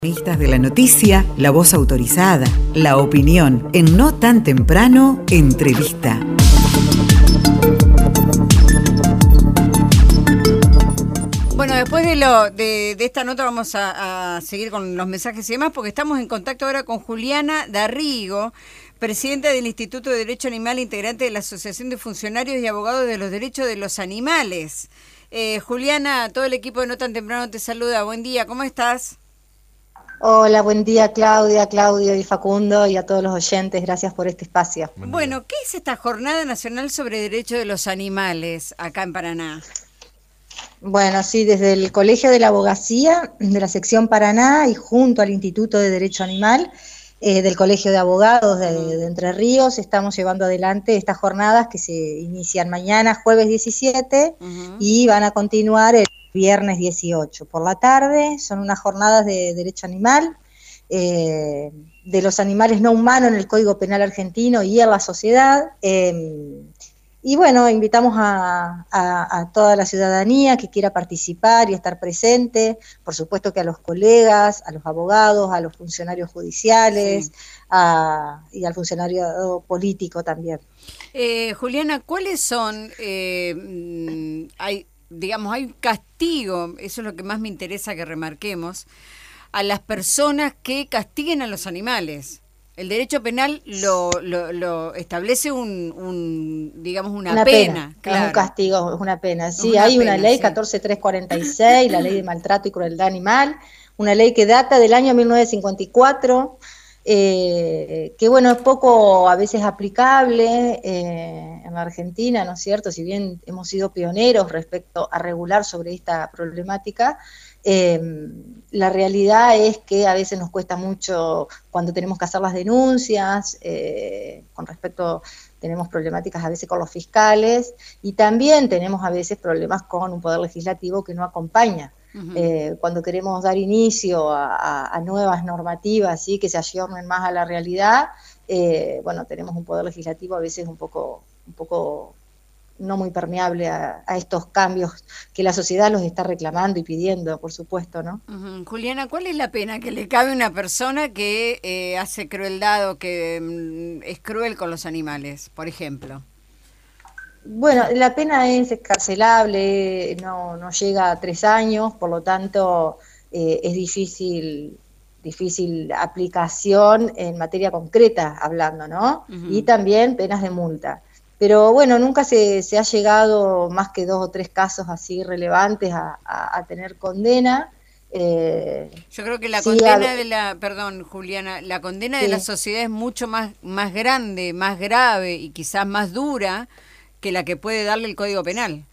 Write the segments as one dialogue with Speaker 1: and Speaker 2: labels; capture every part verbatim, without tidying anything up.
Speaker 1: Protagonistas de la noticia, la voz autorizada, la opinión, en No Tan Temprano, entrevista. Bueno, después de, lo, de, de esta nota vamos a, a seguir con los mensajes y demás, porque estamos en contacto ahora con Juliana Darrigo, presidenta del Instituto de Derecho Animal, integrante de la Asociación de Funcionarios y Abogados de los Derechos de los Animales. Eh, Juliana, todo el equipo de No Tan Temprano te saluda. Buen día, ¿cómo estás?
Speaker 2: Hola, buen día Claudia, Claudio y Facundo y a todos los oyentes, gracias por este espacio.
Speaker 1: Bueno, ¿qué es esta Jornada Nacional sobre Derechos de los Animales acá en Paraná?
Speaker 2: Bueno, sí, desde el Colegio de la Abogacía, de la sección Paraná y junto al Instituto de Derecho Animal, eh, del Colegio de Abogados de, de Entre Ríos, estamos llevando adelante estas jornadas que se inician mañana, jueves diecisiete, uh-huh. y van a continuar el viernes dieciocho por la tarde. Son unas jornadas de derecho animal, eh, de los animales no humanos en el Código Penal argentino y en la sociedad, eh, y bueno, invitamos a, a, a toda la ciudadanía que quiera participar y estar presente, por supuesto que a los colegas, a los abogados, a los funcionarios judiciales, sí. a, y al funcionario político también.
Speaker 1: Eh, Juliana, ¿cuáles son, eh, hay digamos, hay un castigo, eso es lo que más me interesa que remarquemos, a las personas que castiguen a los animales? El derecho penal lo, lo, lo establece un, un, digamos, una,
Speaker 2: una
Speaker 1: pena.
Speaker 2: pena
Speaker 1: Claro.
Speaker 2: Es un castigo, es una pena. Sí,
Speaker 1: una
Speaker 2: hay
Speaker 1: pena,
Speaker 2: una ley,
Speaker 1: sí.
Speaker 2: catorce mil trescientos cuarenta y seis, la ley de maltrato y crueldad animal, una ley que data del año mil novecientos cincuenta y cuatro, Eh, que bueno, es poco a veces aplicable eh, en la Argentina, ¿no es cierto? Si bien hemos sido pioneros respecto a regular sobre esta problemática, eh, la realidad es que a veces nos cuesta mucho cuando tenemos que hacer las denuncias, eh, con respecto, tenemos problemáticas a veces con los fiscales, y también tenemos a veces problemas con un poder legislativo que no acompaña. Uh-huh. Eh, cuando queremos dar inicio a, a, a nuevas normativas, ¿sí? que se ayornen más a la realidad, eh, bueno, tenemos un poder legislativo a veces un poco, un poco no muy permeable a, a estos cambios que la sociedad los está reclamando y pidiendo, por supuesto, ¿no?
Speaker 1: Uh-huh. Juliana, ¿cuál es la pena que le cabe a una persona que eh, hace crueldad o que mm, es cruel con los animales, por ejemplo?
Speaker 2: Bueno, la pena es escarcelable, no, no llega a tres años, por lo tanto eh, es difícil, difícil aplicación en materia concreta, hablando, ¿no? Uh-huh. Y también penas de multa. Pero bueno, nunca se, se ha llegado más que dos o tres casos así relevantes a, a, a tener condena. Eh,
Speaker 1: Yo creo que la
Speaker 2: sí,
Speaker 1: condena
Speaker 2: a...
Speaker 1: de la, perdón Juliana, la condena
Speaker 2: sí.
Speaker 1: de la sociedad es mucho más, más grande, más grave y quizás más dura que la que puede darle el Código Penal.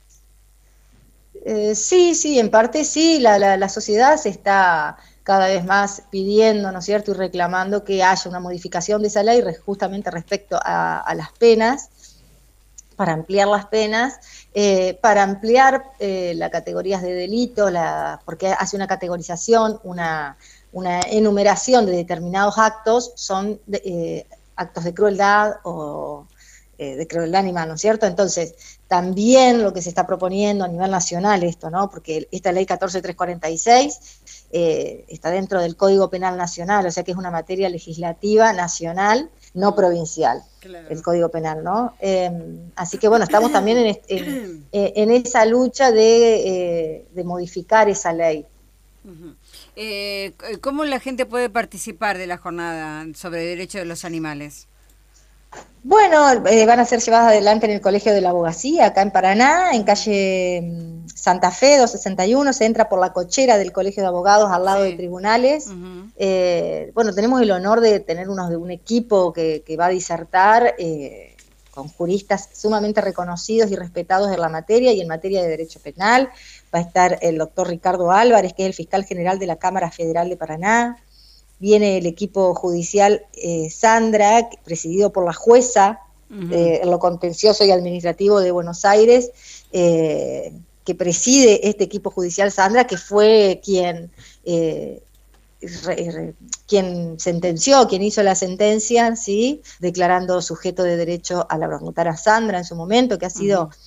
Speaker 2: Eh, sí, sí, en parte sí, la, la, la sociedad se está cada vez más pidiendo, ¿no es cierto?, y reclamando que haya una modificación de esa ley justamente respecto a, a las penas, para ampliar las penas, eh, para ampliar eh, las categorías de delito, la, porque hace una categorización, una, una enumeración de determinados actos, son de, eh, actos de crueldad o de crueldad animal, ¿no es cierto? Entonces, también lo que se está proponiendo a nivel nacional esto, ¿no? Porque esta ley catorce mil trescientos cuarenta y seis eh, está dentro del Código Penal Nacional, o sea que es una materia legislativa nacional, no provincial, claro. El Código Penal, ¿no? Eh, así que bueno, estamos también en, en, en esa lucha de, eh, de modificar esa ley.
Speaker 1: Uh-huh. Eh, ¿Cómo la gente puede participar de la jornada sobre derechos de los animales?
Speaker 2: Bueno, eh, van a ser llevadas adelante en el Colegio de la Abogacía, acá en Paraná, en calle Santa Fe doscientos sesenta y uno, se entra por la cochera del Colegio de Abogados al lado sí. de tribunales. Uh-huh. Eh, bueno, tenemos el honor de tener unos, de un equipo que, que va a disertar eh, con juristas sumamente reconocidos y respetados en la materia y en materia de derecho penal. Va a estar el doctor Ricardo Álvarez, que es el fiscal general de la Cámara Federal de Paraná. Viene el equipo judicial eh, Sandra, presidido por la jueza uh-huh. eh, en lo contencioso y administrativo de Buenos Aires, eh, que preside este equipo judicial Sandra, que fue quien, eh, re, re, quien sentenció, quien hizo la sentencia, ¿sí? Declarando sujeto de derecho a la orangutana Sandra en su momento, que ha sido... Uh-huh.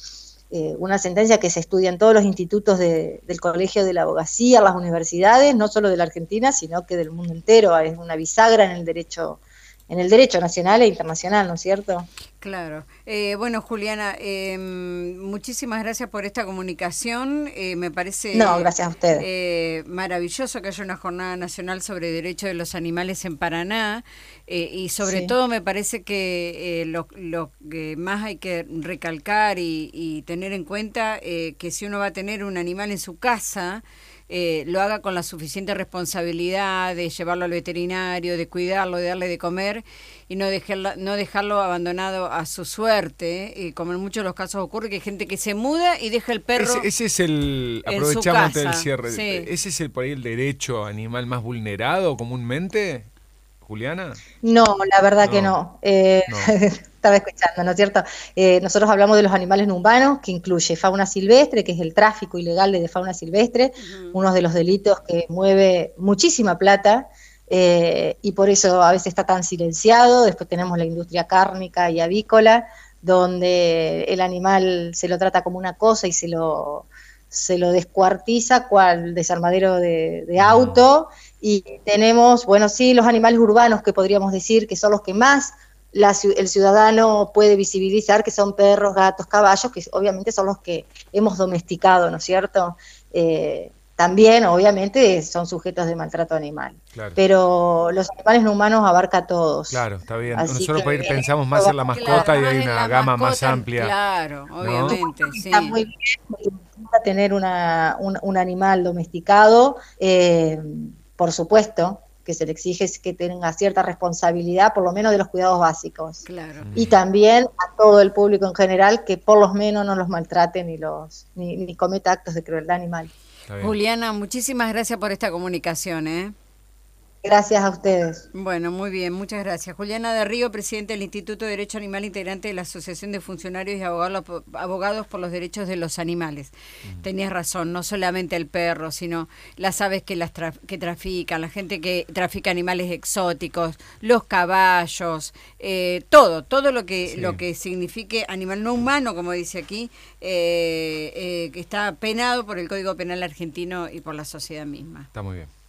Speaker 2: eh, una sentencia que se estudia en todos los institutos de, del Colegio de la Abogacía, las universidades, no solo de la Argentina, sino que del mundo entero. Es una bisagra en el derecho en el derecho nacional e internacional, ¿no es cierto?
Speaker 1: Claro. Eh, bueno, Juliana, eh, muchísimas gracias por esta comunicación. Eh, me parece
Speaker 2: no, gracias a ustedes.
Speaker 1: Eh, maravilloso que haya una jornada nacional sobre derechos de los animales en Paraná eh, y sobre sí. todo me parece que eh, lo, lo que más hay que recalcar y, y tener en cuenta eh, que si uno va a tener un animal en su casa, Eh, lo haga con la suficiente responsabilidad de llevarlo al veterinario, de cuidarlo, de darle de comer y no dejarlo, no dejarlo abandonado a su suerte, y como en muchos de los casos ocurre que hay gente que se muda y deja el perro
Speaker 3: ese, ese es el,
Speaker 1: en
Speaker 3: aprovechamos
Speaker 1: su casa.
Speaker 3: El cierre,
Speaker 1: Sí.
Speaker 3: ¿ese es el por ahí el derecho animal más vulnerado comúnmente, Juliana?
Speaker 2: No, la verdad
Speaker 3: no.
Speaker 2: que no. Eh, no. Estaba escuchando, ¿no es cierto? Eh, nosotros hablamos de los animales no humanos, que incluye fauna silvestre, que es el tráfico ilegal de fauna silvestre, uh-huh. uno de los delitos que mueve muchísima plata, eh, y por eso a veces está tan silenciado. Después tenemos la industria cárnica y avícola, donde el animal se lo trata como una cosa y se lo, se lo descuartiza cual desarmadero de, de auto, y tenemos, bueno, sí, los animales urbanos, que podríamos decir que son los que más La, el ciudadano puede visibilizar, que son perros, gatos, caballos, que obviamente son los que hemos domesticado, ¿no es cierto? Eh, también, obviamente, son sujetos de maltrato animal. Claro. Pero los animales no humanos abarca a todos.
Speaker 3: Claro, está bien.
Speaker 2: Así
Speaker 3: Nosotros
Speaker 2: que,
Speaker 3: por ahí pensamos más en la mascota, claro, y hay una gama mascota, más amplia.
Speaker 1: Claro, obviamente,
Speaker 2: ¿no?
Speaker 1: sí.
Speaker 2: Está muy bien tener una, un, un animal domesticado, eh, por supuesto, que se le exige es que tenga cierta responsabilidad, por lo menos de los cuidados básicos.
Speaker 1: Claro.
Speaker 2: Y también a todo el público en general, que por lo menos no los maltrate ni los ni, ni cometa actos de crueldad animal.
Speaker 1: Juliana, muchísimas gracias por esta comunicación, ¿eh?
Speaker 2: Gracias a ustedes.
Speaker 1: Bueno, muy bien, muchas gracias. Juliana de Río, presidente del Instituto de Derecho Animal, integrante de la Asociación de Funcionarios y Abogados, abogados por los Derechos de los Animales. Mm. Tenías razón, no solamente el perro, sino las aves que las traf que trafican, la gente que trafica animales exóticos, los caballos, eh, todo, todo lo que, sí. lo que signifique animal no humano, como dice aquí, eh, eh, que está penado por el Código Penal argentino y por la sociedad misma.
Speaker 3: Está muy bien.